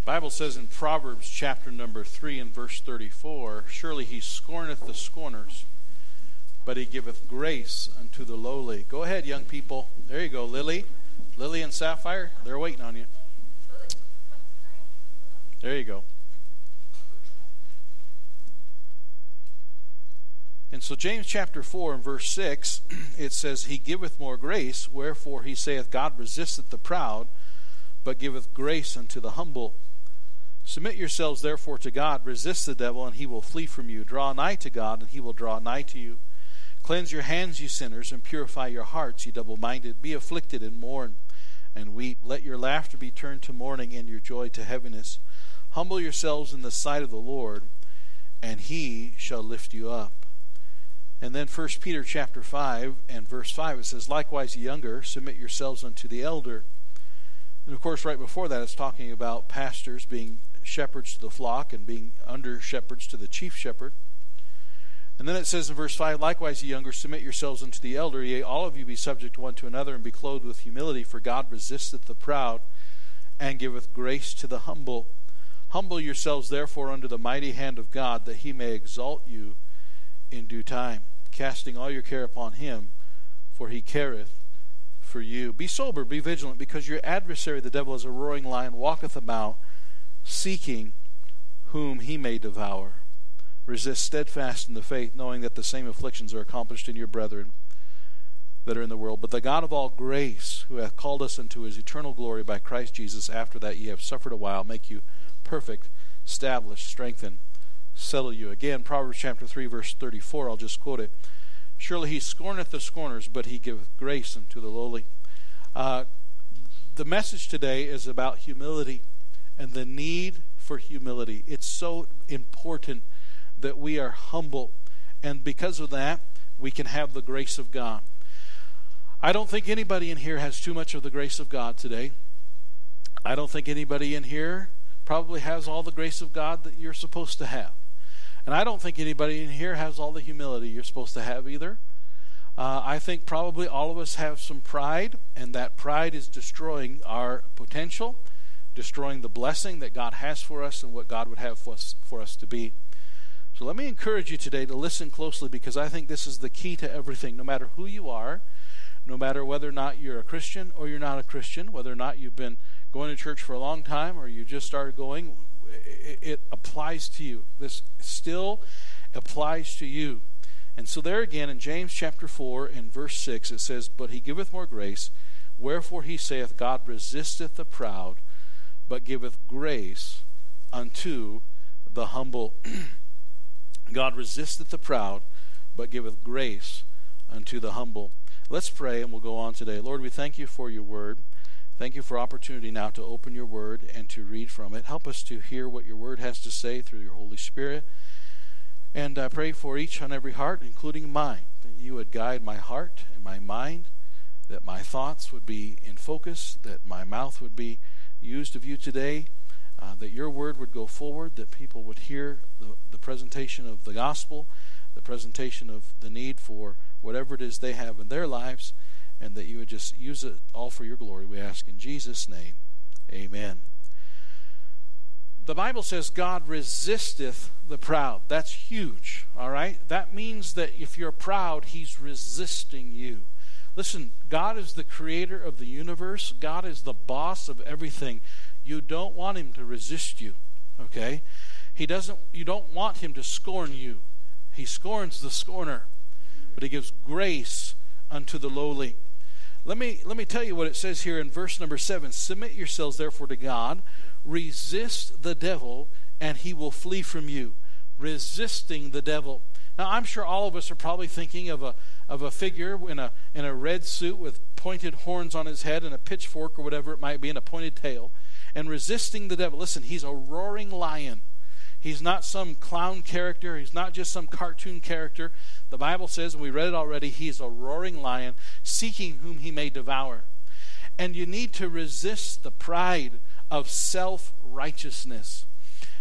Bible says in Proverbs chapter number 3 and verse 34, surely he scorneth the scorners, but he giveth grace unto the lowly. Go ahead, young people. There you go, Lily and Sapphire. They're waiting on you. There you go. And so James chapter 4 and verse 6, it says, he giveth more grace, wherefore he saith, God resisteth the proud, but giveth grace unto the humble. Submit yourselves therefore to God, resist the devil, and he will flee from you. Draw nigh to God, and he will draw nigh to you. Cleanse your hands, ye sinners, and purify your hearts, ye double-minded. Be afflicted, and mourn, and weep. Let your laughter be turned to mourning, and your joy to heaviness. Humble yourselves in the sight of the Lord, and he shall lift you up. And then 1 Peter chapter 5 and verse 5, it says, likewise, ye younger, submit yourselves unto the elder. And of course, right before that, it's talking about pastors being shepherds to the flock and being under shepherds to the chief shepherd. And then it says in verse 5, likewise, ye younger, submit yourselves unto the elder. Yea, all of you be subject one to another, and be clothed with humility, for God resisteth the proud, and giveth grace to the humble. Humble yourselves therefore under the mighty hand of God, that he may exalt you in due time, casting all your care upon him, for he careth for you. Be sober, be vigilant, because your adversary the devil, as a roaring lion, walketh about, seeking whom he may devour. Resist steadfast in the faith, knowing that the same afflictions are accomplished in your brethren that are in the world. But the God of all grace, who hath called us unto his eternal glory by Christ Jesus, after that ye have suffered a while, make you perfect, establish, strengthen, settle you. Again, Proverbs chapter 3, verse 34, I'll just quote it. Surely he scorneth the scorners, but he giveth grace unto the lowly. The message today is about humility and the need for humility. It's so important that we are humble, and because of that, we can have the grace of God. I don't think anybody in here has too much of the grace of God today. I don't think anybody in here probably has all the grace of God that you're supposed to have. And I don't think anybody in here has all the humility you're supposed to have either. I think probably all of us have some pride, and that pride is destroying our potential, destroying the blessing that God has for us and what God would have for us to be. So let me encourage you today to listen closely, because I think this is the key to everything. No matter who you are, no matter whether or not you're a Christian or you're not a Christian, whether or not you've been going to church for a long time or you just started going, it applies to you. This still applies to you. And so there again in James chapter 4 and verse 6 it says, but he giveth more grace, wherefore he saith, God resisteth the proud, but giveth grace unto the humble. God resisteth the proud, but giveth grace unto the humble. Let's pray and we'll go on today. Lord, we thank you for your word. Thank you for opportunity now to open your word and to read from it. Help us to hear what your word has to say through your Holy Spirit. And I pray for each and every heart, including mine, that you would guide my heart and my mind, that my thoughts would be in focus, that my mouth would be used of you today, that your word would go forward, that people would hear the presentation of the gospel, the presentation of the need for whatever it is they have in their lives, and that you would just use it all for your glory, we ask in Jesus' name. Amen. The Bible says God resisteth the proud. That's huge, all right? That means that if you're proud, he's resisting you. Listen, God is the creator of the universe. God is the boss of everything. You don't want him to resist you, okay? You don't want him to scorn you. He scorns the scorner, but he gives grace unto the lowly. Let me tell you what it says here in verse number 7. Submit yourselves therefore to God. Resist the devil, and he will flee from you. Resisting the devil. Now, I'm sure all of us are probably thinking of a figure in a red suit with pointed horns on his head and a pitchfork or whatever it might be and a pointed tail. And resisting the devil. Listen, he's a roaring lion. He's not some clown character. He's not just some cartoon character. The Bible says, and we read it already, he's a roaring lion, seeking whom he may devour. And you need to resist the pride of self-righteousness.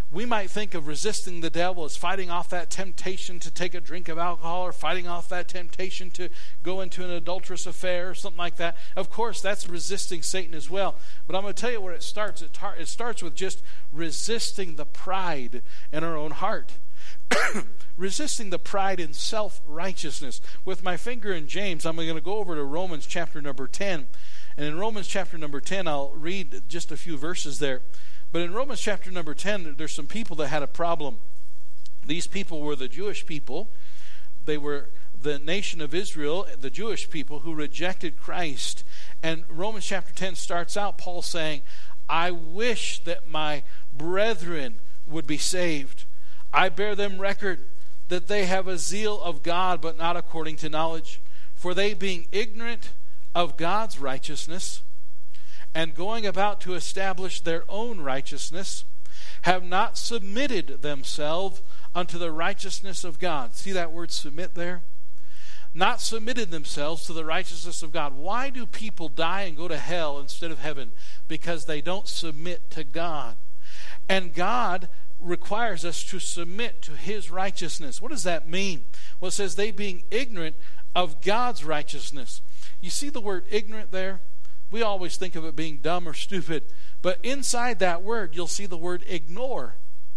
We might think of resisting the devil as fighting off that temptation to take a drink of alcohol, or fighting off that temptation to go into an adulterous affair or something like that. Of course, that's resisting Satan as well. But I'm going to tell you where it starts. It starts with just resisting the pride in our own heart. Resisting the pride in self-righteousness. With my finger in James, I'm going to go over to Romans chapter number 10. And in Romans chapter number 10, I'll read just a few verses there. But in Romans chapter number 10, there's some people that had a problem. These people were the Jewish people. They were the nation of Israel, the Jewish people who rejected Christ. And Romans chapter 10 starts out, Paul saying, I wish that my brethren would be saved. I bear them record that they have a zeal of God, but not according to knowledge. For they, being ignorant of God's righteousness, and going about to establish their own righteousness, have not submitted themselves unto the righteousness of God. See that word submit there? Not submitted themselves to the righteousness of God. Why do people die and go to hell instead of heaven? Because they don't submit to God. And God requires us to submit to His righteousness. What does that mean? Well, it says they being ignorant of God's righteousness. You see the word ignorant there? We always think of it being dumb or stupid. But inside that word, you'll see the word ignore.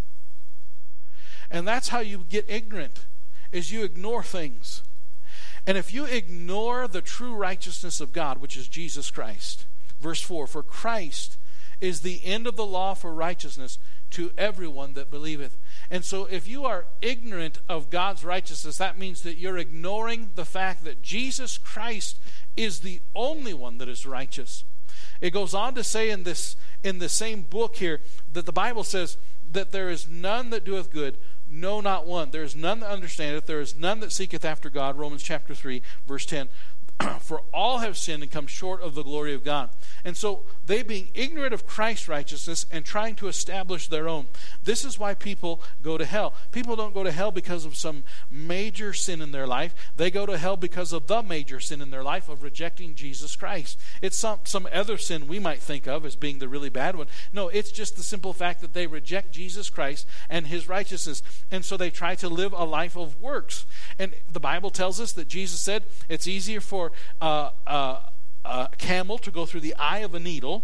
And that's how you get ignorant, is you ignore things. And if you ignore the true righteousness of God, which is Jesus Christ, verse 4, for Christ is the end of the law for righteousness to everyone that believeth. And so if you are ignorant of God's righteousness, that means that you're ignoring the fact that Jesus Christ is the only one that is righteous. It goes on to say in the same book here that the Bible says that there is none that doeth good, no, not one. There is none that understandeth, there is none that seeketh after God. Romans chapter 3, verse 10. For all have sinned and come short of the glory of God. And so they, being ignorant of Christ's righteousness and trying to establish their own, this is why people go to hell. People don't go to hell because of some major sin in their life. They go to hell because of the major sin in their life of rejecting Jesus Christ. It's some other sin we might think of as being the really bad one. No, it's just the simple fact that they reject Jesus Christ and His righteousness. And so they try to live a life of works. And the Bible tells us that Jesus said it's easier for a camel to go through the eye of a needle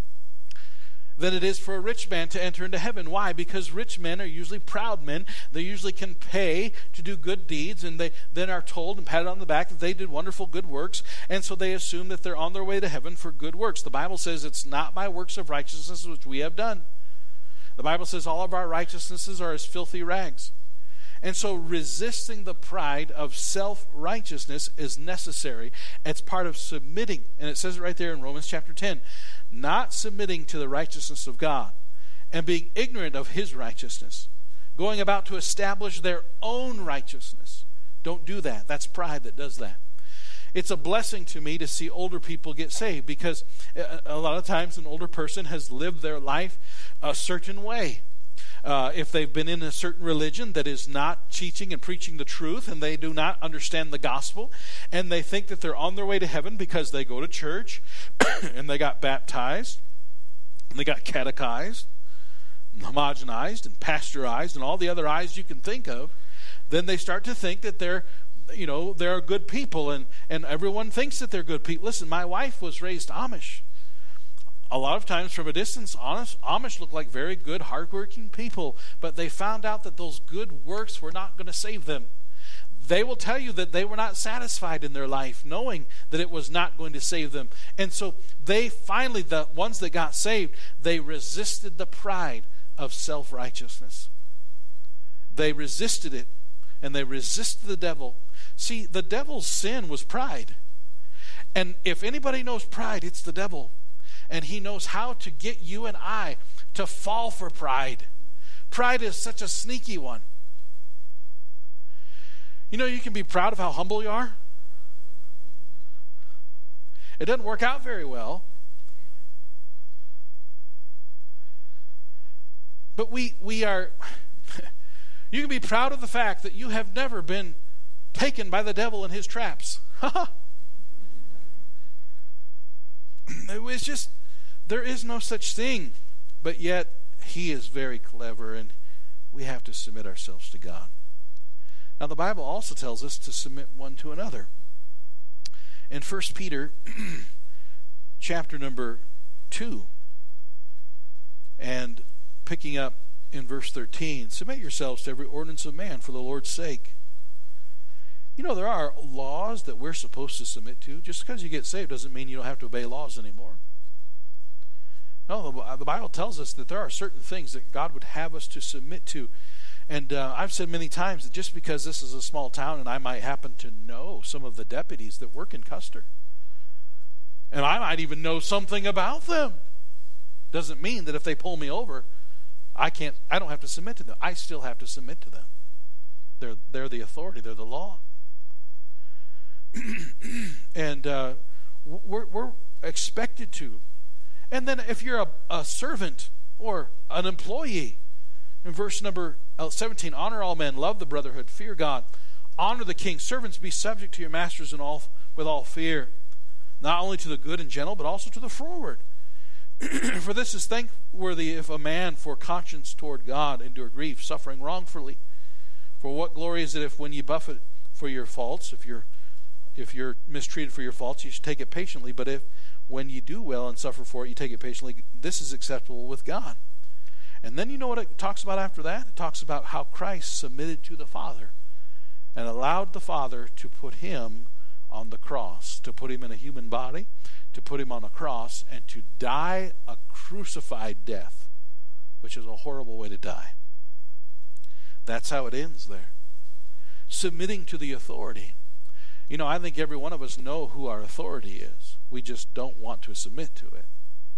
than it is for a rich man to enter into heaven. Why? Because rich men are usually proud men. They usually can pay to do good deeds, and they then are told and patted on the back that they did wonderful good works, and so they assume that they're on their way to heaven for good works. The Bible says it's not by works of righteousness which we have done. The Bible says all of our righteousnesses are as filthy rags. And so resisting the pride of self-righteousness is necessary. It's part of submitting. And it says it right there in Romans chapter 10. Not submitting to the righteousness of God and being ignorant of His righteousness. Going about to establish their own righteousness. Don't do that. That's pride that does that. It's a blessing to me to see older people get saved, because a lot of times an older person has lived their life a certain way. If they've been in a certain religion that is not teaching and preaching the truth, and they do not understand the gospel, and they think that they're on their way to heaven because they go to church and they got baptized and they got catechized and homogenized and pasteurized and all the other I's you can think of, then they start to think that they're good people, and everyone thinks that they're good people. Listen, my wife was raised Amish. A lot of times from a distance, Amish look like very good, hardworking people, but they found out that those good works were not going to save them. They will tell you that they were not satisfied in their life, knowing that it was not going to save them. And so they finally, the ones that got saved, they resisted the pride of self-righteousness. They resisted it, and they resisted the devil. See, the devil's sin was pride. And if anybody knows pride, it's the devil. And he knows how to get you and I to fall for pride. Pride is such a sneaky one. You know, you can be proud of how humble you are. It doesn't work out very well. But we are, you can be proud of the fact that you have never been taken by the devil in his traps. It was just, there is no such thing. But yet, he is very clever, and we have to submit ourselves to God. Now, the Bible also tells us to submit one to another. In 1 Peter chapter number 2, and picking up in verse 13, submit yourselves to every ordinance of man for the Lord's sake. You know, there are laws that we're supposed to submit to. Just because you get saved doesn't mean you don't have to obey laws anymore. No, the Bible tells us that there are certain things that God would have us to submit to. And I've said many times that just because this is a small town and I might happen to know some of the deputies that work in Custer, and I might even know something about them, doesn't mean that if they pull me over, I don't have to submit to them. I still have to submit to them. They're the authority. They're the law. And we're expected to. And then if you're a servant or an employee, in verse number 17, honor all men, love the brotherhood, fear God, honor the king. Servants, be subject to your masters with all fear, not only to the good and gentle, but also to the froward. For this is thankworthy if a man for conscience toward God endure grief, suffering wrongfully. For what glory is it if when you buffet for your faults, if you're mistreated for your faults, you should take it patiently, but if when you do well and suffer for it, you take it patiently, this is acceptable with God. And then you know what it talks about after that? It talks about how Christ submitted to the Father and allowed the Father to put him on the cross, to put him in a human body, to put him on a cross, and to die a crucified death, which is a horrible way to die. That's how it ends there. Submitting to the authority. You know, I think every one of us know who our authority is. We just don't want to submit to it.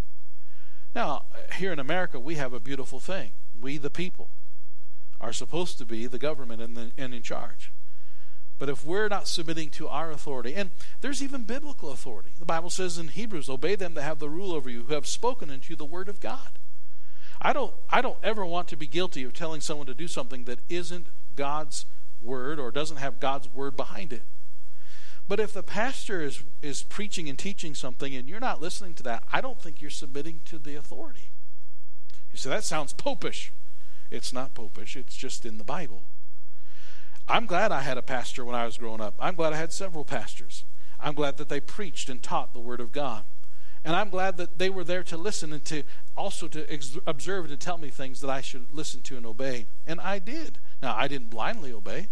Now, here in America, we have a beautiful thing. We, the people, are supposed to be the government and in charge. But if we're not submitting to our authority, and there's even biblical authority. The Bible says in Hebrews, obey them that have the rule over you, who have spoken unto you the word of God. I don't ever want to be guilty of telling someone to do something that isn't God's word or doesn't have God's word behind it. But if the pastor is preaching and teaching something and you're not listening to that, I don't think you're submitting to the authority. You say, that sounds popish. It's not popish. It's just in the Bible. I'm glad I had a pastor when I was growing up. I'm glad I had several pastors. I'm glad that they preached and taught the Word of God. And I'm glad that they were there to listen and to also to observe and to tell me things that I should listen to and obey. And I did. Now, I didn't blindly obey,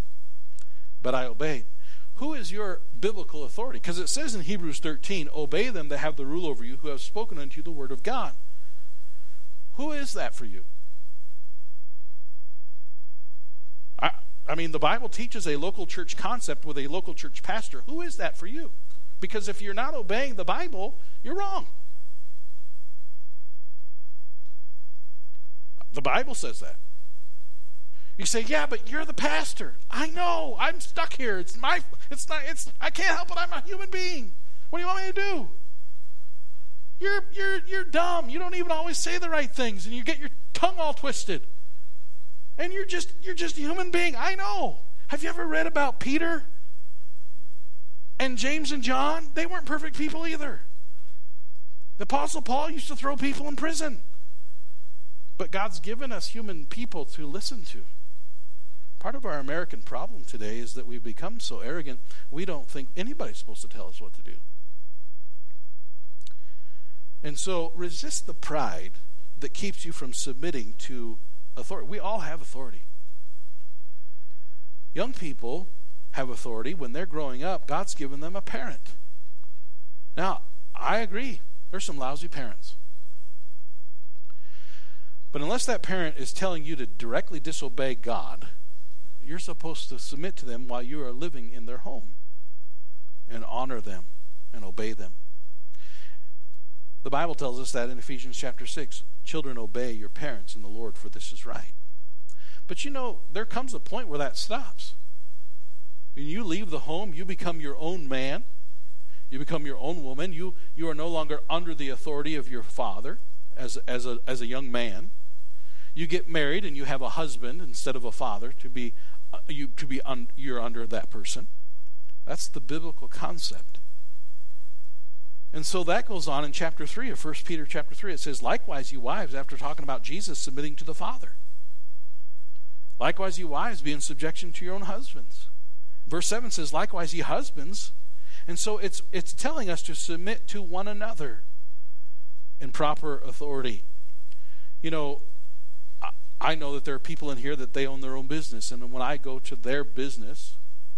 but I obeyed. Who is your biblical authority? Because it says in Hebrews 13, obey them that have the rule over you, who have spoken unto you the word of God. Who is that for you? I mean, the Bible teaches a local church concept with a local church pastor. Who is that for you? Because if you're not obeying the Bible, you're wrong. The Bible says that. You say, yeah, but you're the pastor. I know. I'm stuck here. I can't help it. I'm a human being. What do you want me to do? You're dumb. You don't even always say the right things, and you get your tongue all twisted. And you're just a human being. I know. Have you ever read about Peter and James and John? They weren't perfect people either. The Apostle Paul used to throw people in prison. But God's given us human people to listen to. Part of our American problem today is that we've become so arrogant, we don't think anybody's supposed to tell us what to do. And so resist the pride that keeps you from submitting to authority. We all have authority. Young people have authority when they're growing up. God's given them a parent. Now, I agree. There's some lousy parents. But unless that parent is telling you to directly disobey God, you're supposed to submit to them while you are living in their home and honor them and obey them. The Bible tells us that in Ephesians chapter 6, children, obey your parents in the Lord, for this is right. But you know, there comes a point where that stops. When you leave the home, you become your own man. You become your own woman. You are no longer under the authority of your father as a young man. You get married and you have a husband instead of a father you're under that person. That's the biblical concept. And so that goes on in chapter 3 of 1 Peter chapter 3. It says, likewise, you wives, after talking about Jesus submitting to the Father. Likewise, you wives, be in subjection to your own husbands. Verse 7 says, likewise, ye husbands. And so it's telling us to submit to one another in proper authority. You know, I know that there are people in here that they own their own business. And when I go to their business,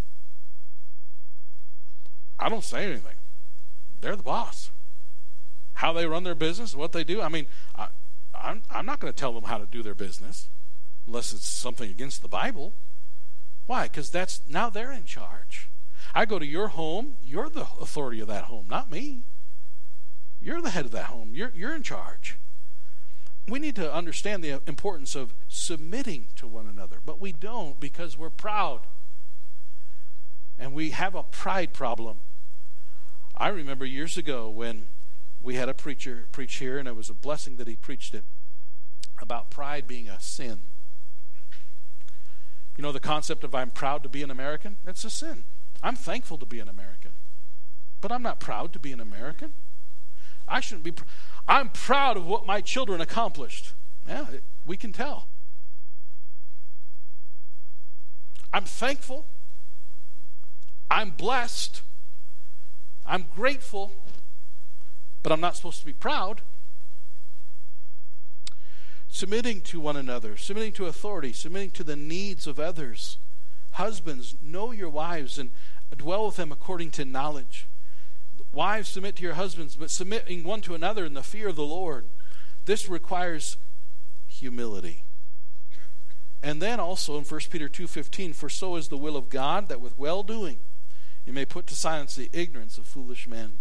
I don't say anything. They're the boss. How they run their business, what they do. I mean, I'm not going to tell them how to do their business unless it's something against the Bible. Why? Because now they're in charge. I go to your home, you're the authority of that home, not me. You're the head of that home. You're in charge. We need to understand the importance of submitting to one another, but we don't because we're proud. And we have a pride problem. I remember years ago when we had a preacher preach here, and it was a blessing that he preached it, about pride being a sin. You know the concept of I'm proud to be an American? It's a sin. I'm thankful to be an American. But I'm not proud to be an American. I shouldn't be. I'm proud of what my children accomplished. Yeah, we can tell. I'm thankful. I'm blessed. I'm grateful. But I'm not supposed to be proud. Submitting to one another, submitting to authority, submitting to the needs of others. Husbands, know your wives and dwell with them according to knowledge. Wives, submit to your husbands, but submitting one to another in the fear of the Lord. This requires humility. And then also in 1 Peter 2:15, for so is the will of God, that with well-doing you may put to silence the ignorance of foolish men.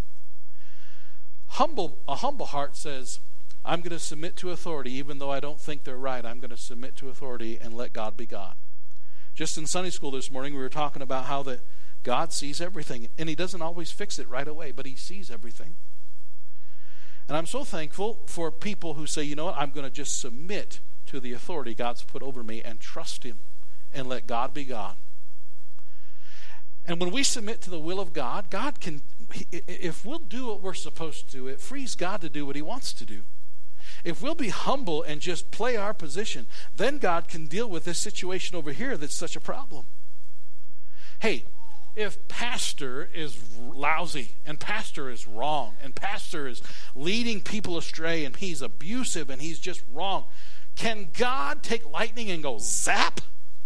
A humble heart says, I'm going to submit to authority even though I don't think they're right. I'm going to submit to authority and let God be God. Just in Sunday school this morning, we were talking about how that God sees everything, and he doesn't always fix it right away, but he sees everything. And I'm so thankful for people who say, you know what, I'm going to just submit to the authority God's put over me and trust him and let God be God. And when we submit to the will of God, God can, if we'll do what we're supposed to, it frees God to do what he wants to do. If we'll be humble and just play our position, then God can deal with this situation over here that's such a problem. Hey, if pastor is lousy and pastor is wrong and pastor is leading people astray and he's abusive and he's just wrong, can God take lightning and go zap?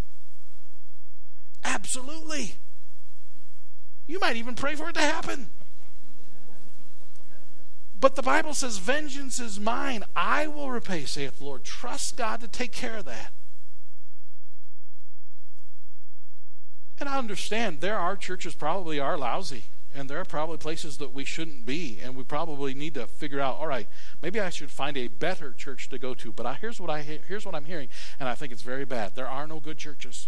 Absolutely. You might even pray for it to happen. But the Bible says, vengeance is mine. I will repay, saith the Lord. Trust God to take care of that. And I understand there are churches probably are lousy. And there are probably places that we shouldn't be. And we probably need to figure out, all right, maybe I should find a better church to go to. But here's what I'm hearing, and I think it's very bad. There are no good churches.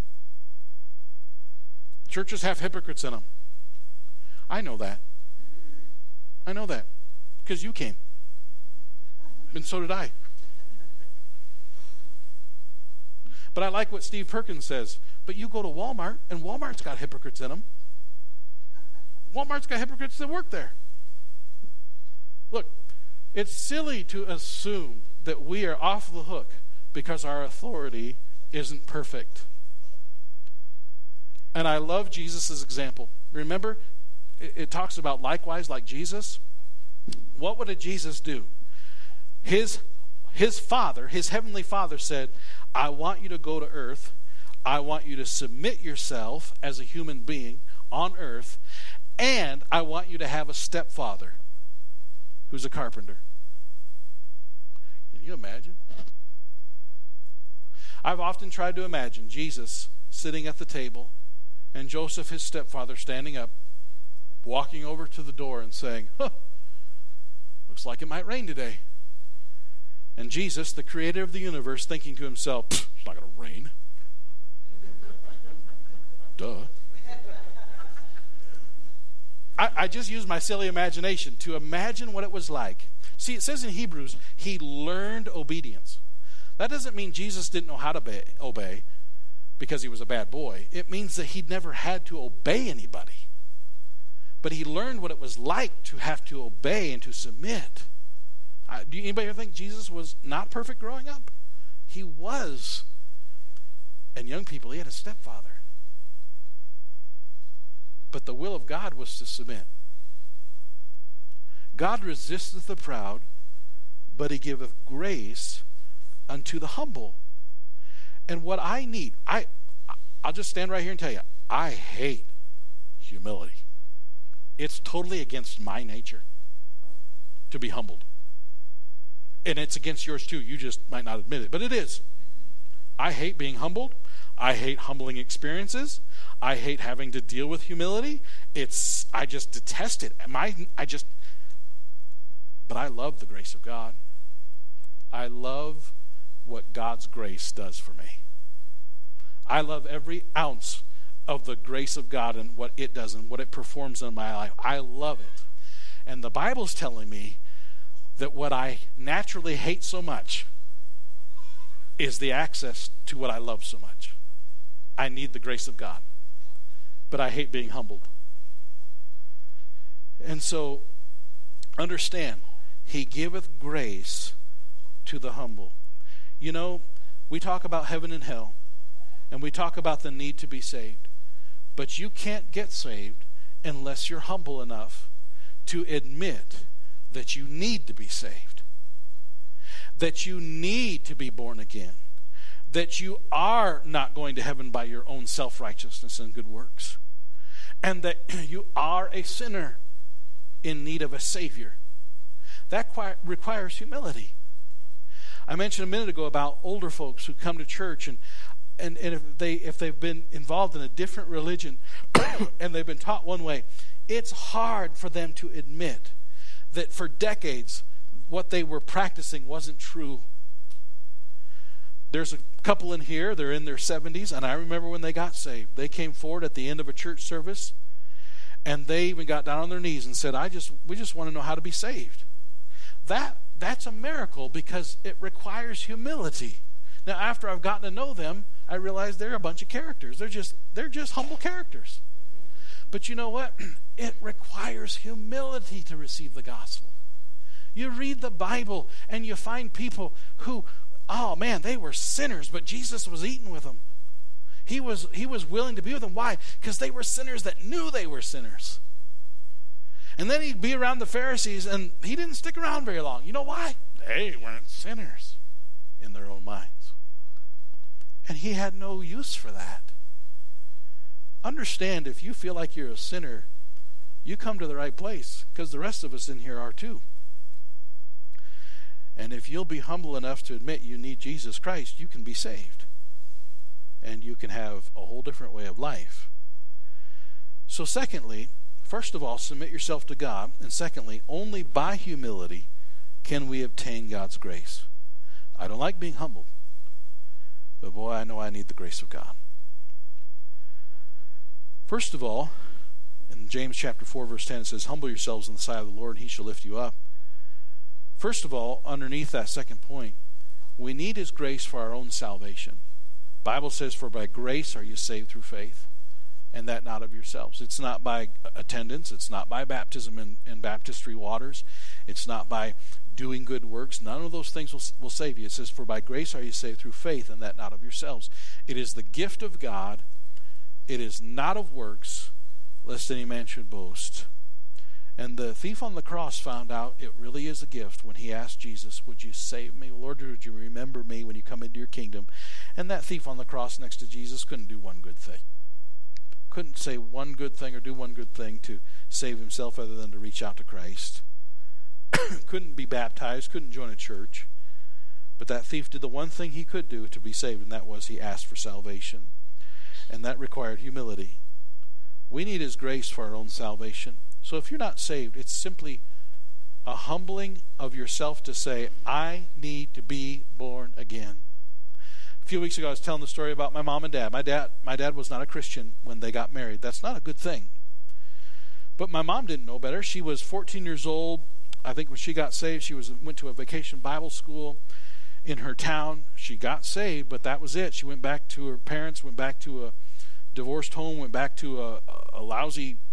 Churches have hypocrites in them. I know that. I know that. Because you came. And so did I. But I like what Steve Perkins says. But you go to Walmart, and Walmart's got hypocrites in them. Walmart's got hypocrites that work there. Look, it's silly to assume that we are off the hook because our authority isn't perfect. And I love Jesus' example. Remember, it talks about likewise like Jesus. What would a Jesus do? His father, his heavenly Father said, I want you to go to earth. I want you to submit yourself as a human being on earth. And I want you to have a stepfather who's a carpenter. Can you imagine? I've often tried to imagine Jesus sitting at the table and Joseph, his stepfather, standing up, walking over to the door and saying, looks like it might rain today. And Jesus, the creator of the universe, thinking to himself, it's not going to rain. Duh. I just used my silly imagination to imagine what it was like. See, it says in Hebrews, he learned obedience. That doesn't mean Jesus didn't know how to obey because he was a bad boy. It means that he'd never had to obey anybody. but he learned what it was like to have to obey and to submit. Do anybody ever think Jesus was not perfect growing up? He was. And young people, he had a stepfather. But the will of God was to submit. God resisteth the proud, but he giveth grace unto the humble. And what I need, I'll just stand right here and tell you, I hate humility. It's totally against my nature to be humbled. And it's against yours too. You just might not admit it, but it is. I hate being humbled. I hate humbling experiences. I hate having to deal with humility. I just detest it. But I love the grace of God. I love what God's grace does for me. I love every ounce of the grace of God and what it does and what it performs in my life. I love it. And the Bible's telling me that what I naturally hate so much is the access to what I love so much. I need the grace of God, but I hate being humbled. And so, understand, he giveth grace to the humble. You know, we talk about heaven and hell, and we talk about the need to be saved, but you can't get saved unless you're humble enough to admit that you need to be saved, that you need to be born again, that you are not going to heaven by your own self-righteousness and good works, and that you are a sinner in need of a Savior. That requires humility. I mentioned a minute ago about older folks who come to church and if they've been involved in a different religion and they've been taught one way, it's hard for them to admit that for decades what they were practicing wasn't true. There's a couple in here, they're in their 70s, and I remember when they got saved. They came forward at the end of a church service, and they even got down on their knees and said, we just want to know how to be saved. That's a miracle because it requires humility. Now, after I've gotten to know them, I realize they're a bunch of characters. They're just humble characters. But you know what? It requires humility to receive the gospel. You read the Bible and you find people who, oh man, they were sinners, but Jesus was eating with them. He was willing to be with them. Why? Because they were sinners that knew they were sinners. And then he'd be around the Pharisees, and he didn't stick around very long. You know why? They weren't sinners in their own minds. And he had no use for that. Understand, if you feel like you're a sinner, you come to the right place, because the rest of us in here are too. And if you'll be humble enough to admit you need Jesus Christ, you can be saved. And you can have a whole different way of life. So secondly, first of all, submit yourself to God. And secondly, only by humility can we obtain God's grace. I don't like being humbled. But boy, I know I need the grace of God. First of all, in James chapter 4, verse 10, it says, humble yourselves in the sight of the Lord, and he shall lift you up. First of all, underneath that second point, we need his grace for our own salvation. The Bible says, for by grace are you saved through faith, and that not of yourselves. It's not by attendance. It's not by baptism in baptistry waters. It's not by doing good works. None of those things will save you. It says, for by grace are you saved through faith, and that not of yourselves. It is the gift of God. It is not of works, lest any man should boast. And the thief on the cross found out it really is a gift when he asked Jesus, would you save me? Lord, would you remember me when you come into your kingdom? And that thief on the cross next to Jesus couldn't do one good thing. Couldn't say one good thing or do one good thing to save himself other than to reach out to Christ. Couldn't be baptized, couldn't join a church. But that thief did the one thing he could do to be saved, and that was he asked for salvation. And that required humility. We need his grace for our own salvation. So if you're not saved, it's simply a humbling of yourself to say, I need to be born again. A few weeks ago I was telling the story about my mom and dad. My dad was not a Christian when they got married. That's not a good thing. But my mom didn't know better. She was 14 years old. I think when she got saved, she went to a vacation Bible school in her town. She got saved, but that was it. She went back to her parents, went back to a divorced home, went back to a lousy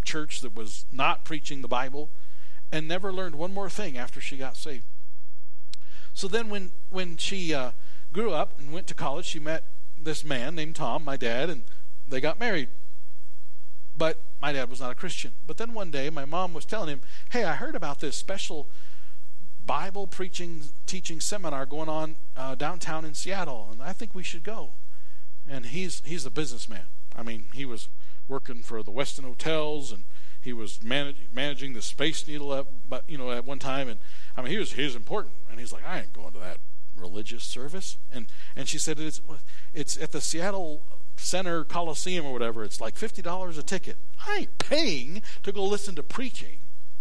church that was not preaching the Bible, and never learned one more thing after she got saved. So then when she grew up and went to college, she met this man named Tom, my dad, and they got married. But my dad was not a Christian. But then one day my mom was telling him, hey, I heard about this special Bible teaching seminar going on downtown in Seattle, and I think we should go. And he's a businessman. I mean, he was working for the Westin Hotels, and he was managing the Space Needle at one time, and I mean, he was important. And he's like, I ain't going to that religious service. And she said, it's at the Seattle Center Coliseum or whatever. It's like $50 a ticket. I ain't paying to go listen to preaching,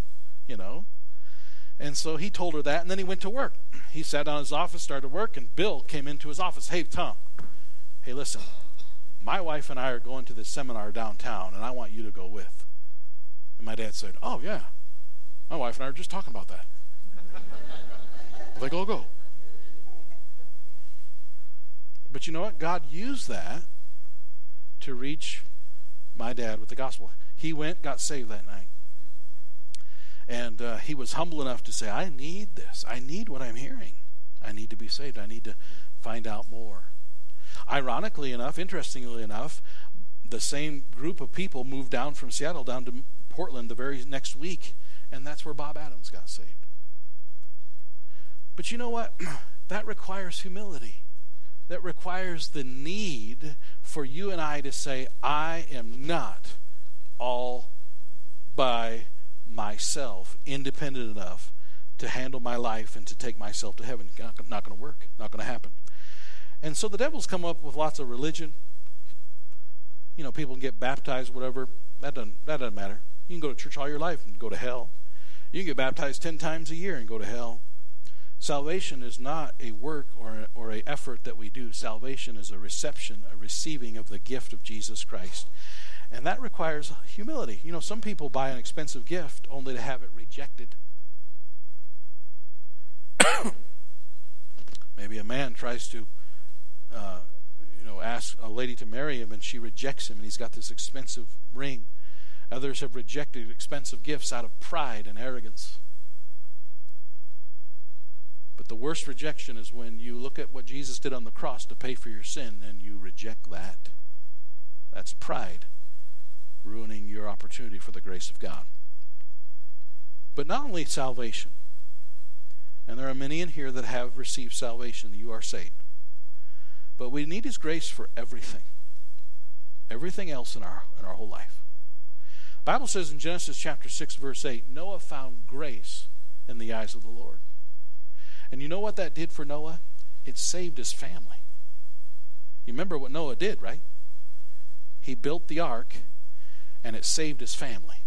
And so he told her that, and then he went to work. He sat down in his office, started work, and Bill came into his office. Hey, Tom, hey, listen, my wife and I are going to this seminar downtown, and I want you to go with. And my dad said, oh, yeah, my wife and I are just talking about that. Like, I'll go. But you know what? God used that to reach my dad with the gospel. He went, got saved that night. And he was humble enough to say, I need this. I need what I'm hearing. I need to be saved. I need to find out more. Ironically enough, interestingly enough, the same group of people moved down from Seattle down to Portland the very next week, and that's where Bob Adams got saved. But you know what? That requires humility. That requires the need for you and I to say, I am not all by myself, independent enough to handle my life and to take myself to heaven. Not going to work. Not going to happen. And so the devil's come up with lots of religion. People can get baptized, whatever. That doesn't matter. You can go to church all your life and go to hell. You can get baptized 10 times a year and go to hell. Salvation is not a work or a effort that we do. Salvation is a reception, a receiving of the gift of Jesus Christ. And that requires humility. Some people buy an expensive gift only to have it rejected. Maybe a man tries to ask a lady to marry him, and she rejects him, and he's got this expensive ring. Others have rejected expensive gifts out of pride and arrogance. But the worst rejection is when you look at what Jesus did on the cross to pay for your sin and you reject that. That's pride, ruining your opportunity for the grace of God. But not only salvation, and there are many in here that have received salvation, you are saved. But we need His grace for everything. Everything else in our whole life. The Bible says in Genesis chapter 6, verse 8, Noah found grace in the eyes of the Lord. And you know what that did for Noah? It saved his family. You remember what Noah did, right? He built the ark, and it saved his family.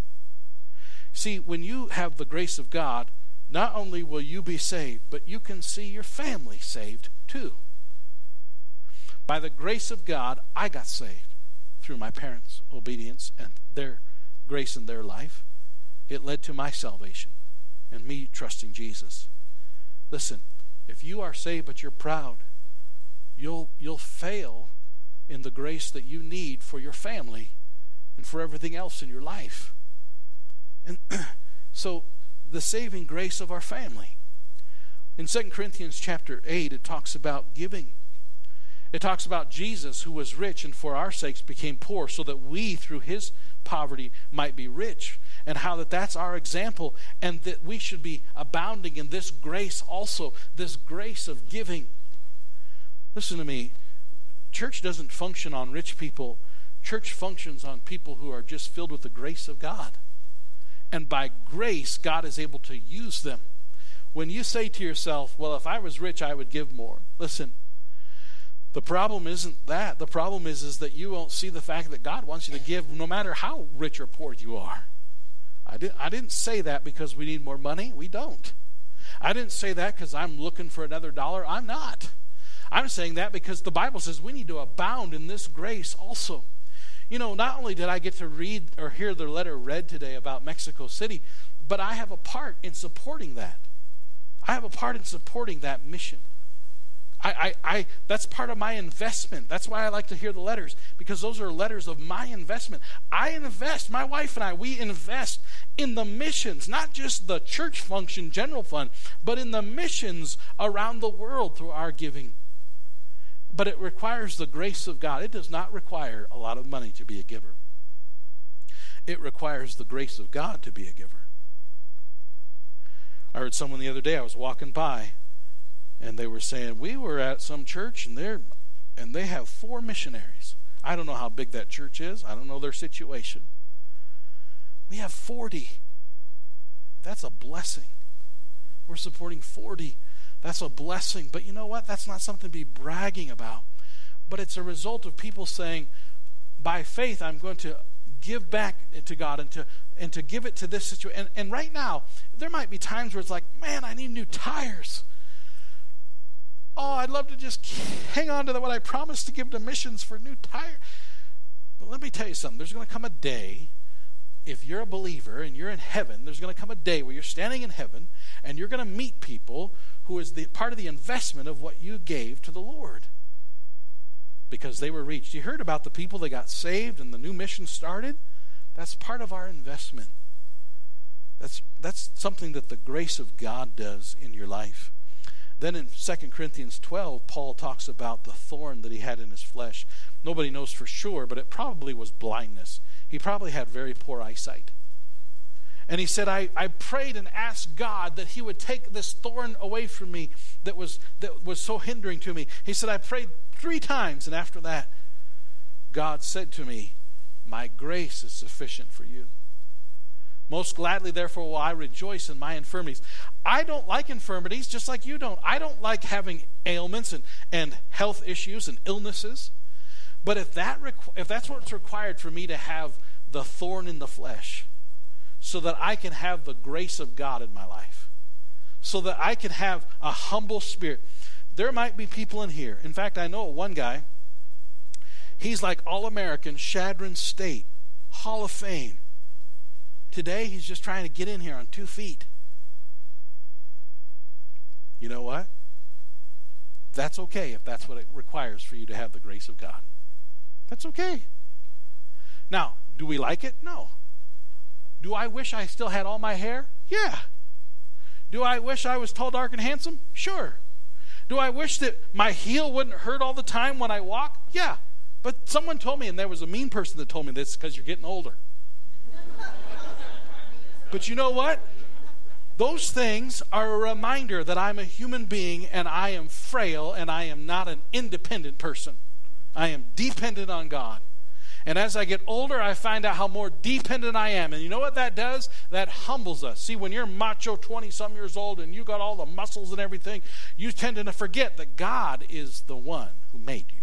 See, when you have the grace of God, not only will you be saved, but you can see your family saved too. By the grace of God, I got saved through my parents' obedience and their grace in their life. It led to my salvation and me trusting Jesus. Listen, if you are saved but you're proud, you'll fail in the grace that you need for your family and for everything else in your life. And so the saving grace of our family. In 2 Corinthians chapter 8, it talks about giving. It talks about Jesus, who was rich and for our sakes became poor, so that we through his poverty might be rich. And how that's our example, and that we should be abounding in this grace also, this grace of giving. Listen to me. Church doesn't function on rich people. Church functions on people who are just filled with the grace of God. And by grace, God is able to use them. When you say to yourself, well, if I was rich, I would give more. Listen, the problem isn't that. The problem is that you won't see the fact that God wants you to give no matter how rich or poor you are. I didn't say that because we need more money. We don't. I didn't say that because I'm looking for another dollar. I'm not. I'm saying that because the Bible says we need to abound in this grace also. Not only did I get to read or hear the letter read today about Mexico City, but I have a part in supporting that. I have a part in supporting that mission. That's part of my investment. That's why I like to hear the letters, because those are letters of my investment. I invest, my wife and I, we invest in the missions, not just the church function, general fund, but in the missions around the world through our giving. But it requires the grace of God. It does not require a lot of money to be a giver. It requires the grace of God to be a giver. I heard someone the other day, I was walking by, and they were saying, we were at some church, and they have 4 missionaries. I don't know how big that church is. I don't know their situation. We have 40. That's a blessing. We're supporting 40. That's a blessing. But you know what? That's not something to be bragging about. But it's a result of people saying, by faith, I'm going to give back to God and to give it to this situation. And right now, there might be times where it's like, man, I need new tires. Oh, I'd love to just hang on to what I promised to give to missions for new tires. But let me tell you something. There's going to come a day, if you're a believer and you're in heaven, there's going to come a day where you're standing in heaven and you're going to meet people who is the part of the investment of what you gave to the Lord. Because they were reached. You heard about the people that got saved and the new mission started? That's part of our investment. That's something that the grace of God does in your life. Then in 2 Corinthians 12, Paul talks about the thorn that he had in his flesh. Nobody knows for sure, but it probably was blindness. He probably had very poor eyesight. And he said, I prayed and asked God that he would take this thorn away from me that was so hindering to me. He said, I prayed 3 times, and after that, God said to me, my grace is sufficient for you. Most gladly, therefore, will I rejoice in my infirmities. I don't like infirmities, just like you don't. I don't like having ailments and health issues and illnesses. But if that's what's required for me to have the thorn in the flesh, so that I can have the grace of God in my life, so that I can have a humble spirit. There might be people in here. In fact, I know one guy. He's like All-American, Chadron State, Hall of Fame. Today, he's just trying to get in here on 2 feet. You know what? That's okay if that's what it requires for you to have the grace of God. That's okay. Now, do we like it? No. Do I wish I still had all my hair? Yeah. Do I wish I was tall, dark, and handsome? Sure. Do I wish that my heel wouldn't hurt all the time when I walk? Yeah. But someone told me, and there was a mean person that told me this, because you're getting older. But you know what? Those things are a reminder that I'm a human being and I am frail and I am not an independent person. I am dependent on God. And as I get older, I find out how more dependent I am. And you know what that does? That humbles us. See, when you're macho 20-some years old and you got all the muscles and everything, you tend to forget that God is the one who made you.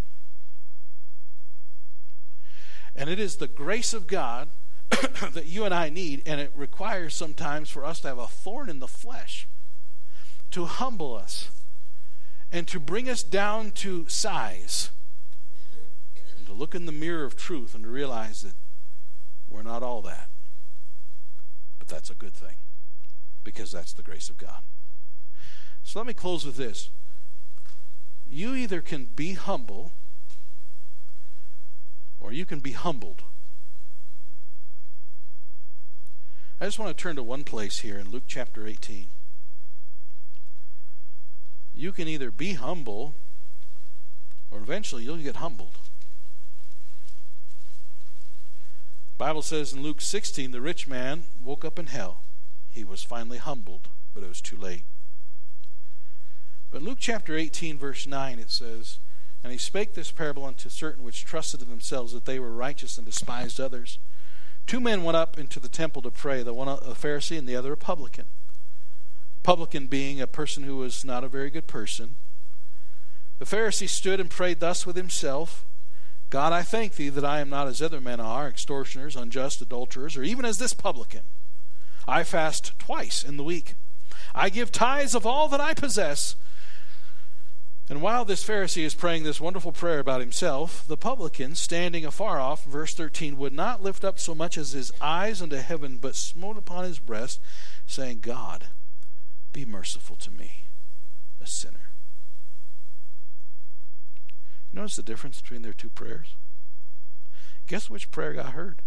And it is the grace of God that you and I need, and it requires sometimes for us to have a thorn in the flesh to humble us and to bring us down to size, and to look in the mirror of truth and to realize that we're not all that. But that's a good thing, because that's the grace of God. So let me close with this. You either can be humble or you can be humbled. I just want to turn to one place here in Luke chapter 18. You can either be humble or eventually you'll get humbled. The Bible says in Luke 16, the rich man woke up in hell. He was finally humbled, but it was too late. But in Luke chapter 18, verse 9, it says, and he spake this parable unto certain which trusted in themselves that they were righteous and despised others. 2 men went up into the temple to pray, the one a Pharisee and the other a publican. Publican being a person who was not a very good person. The Pharisee stood and prayed thus with himself, God, I thank thee that I am not as other men are, extortioners, unjust, adulterers, or even as this publican. I fast twice in the week. I give tithes of all that I possess. And while this Pharisee is praying this wonderful prayer about himself, the publican, standing afar off, verse 13, would not lift up so much as his eyes unto heaven, but smote upon his breast, saying, God, be merciful to me, a sinner. Notice the difference between their two prayers? Guess which prayer got heard?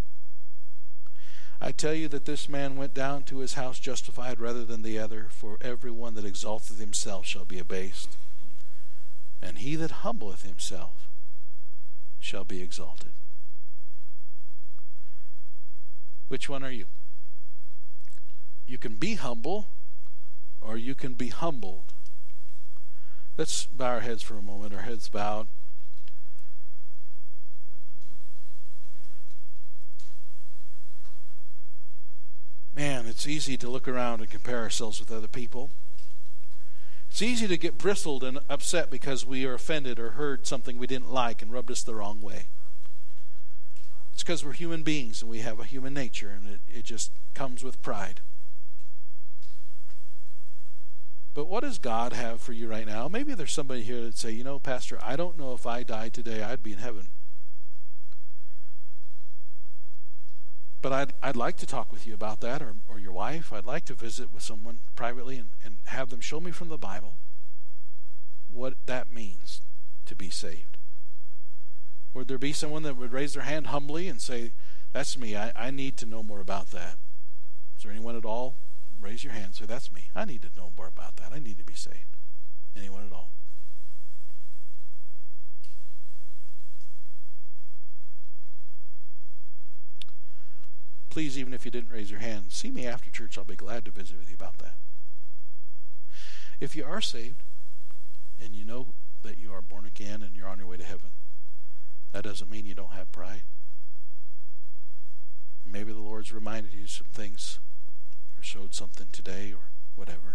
I tell you that this man went down to his house justified rather than the other, for everyone that exalteth himself shall be abased, and he that humbleth himself shall be exalted. Which one are you? You can be humble, or you can be humbled. Let's bow our heads for a moment, our heads bowed. Man, it's easy to look around and compare ourselves with other people. It's easy to get bristled and upset because we are offended or heard something we didn't like and rubbed us the wrong way. It's because we're human beings and we have a human nature, and it just comes with pride. But what does God have for you right now? Maybe there's somebody here that say, Pastor, I don't know if I died today, I'd be in heaven. But I'd like to talk with you about that, or your wife. I'd like to visit with someone privately and have them show me from the Bible what that means to be saved. Would there be someone that would raise their hand humbly and say, that's me, I need to know more about that? Is there anyone at all? Raise your hand and say, that's me. I need to know more about that. I need to be saved. Anyone at all? Please, even if you didn't raise your hand, see me after church. I'll be glad to visit with you about that. If you are saved and you know that you are born again and you're on your way to heaven, that doesn't mean you don't have pride. Maybe the Lord's reminded you some things or showed something today or whatever.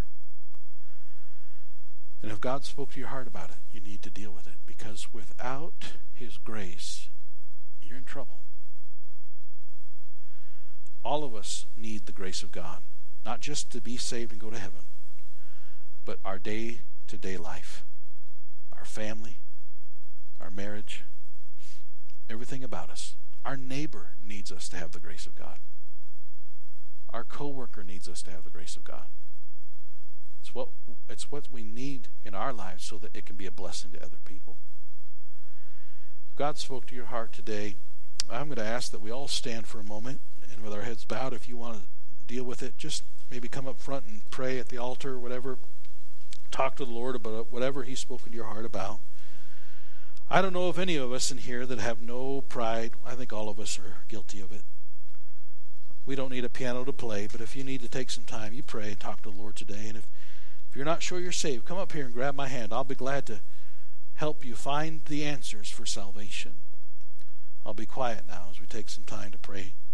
And if God spoke to your heart about it, you need to deal with it, because without His grace, you're in trouble. All of us need the grace of God, not just to be saved and go to heaven, but our day-to-day life, our family, our marriage, everything about us. Our neighbor needs us to have the grace of God. Our co-worker needs us to have the grace of God. It's what we need in our lives so that it can be a blessing to other people. If God spoke to your heart today, I'm going to ask that we all stand for a moment, and with our heads bowed, if you want to deal with it, just maybe come up front and pray at the altar or whatever. Talk to the Lord about whatever He's spoken to your heart about. I don't know of any of us in here that have no pride. I think all of us are guilty of it. We don't need a piano to play, but if you need to take some time, you pray and talk to the Lord today. And if you're not sure you're saved, come up here and grab my hand. I'll be glad to help you find the answers for salvation. I'll be quiet now as we take some time to pray